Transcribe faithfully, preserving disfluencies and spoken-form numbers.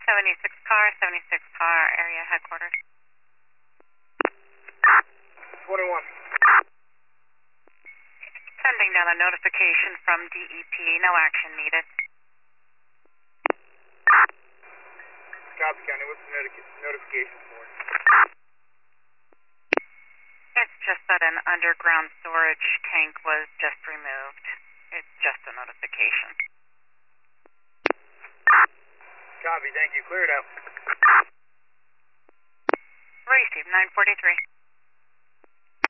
seventy-six car, seventy-six car, area headquarters. twenty-one. Sending down a notification from D E P, no action needed. Cobb County, what's the noti- notification for? It's just that an underground storage tank was just removed. It's just a notification. Copy, thank you. Clear it out. Receive nine forty-three.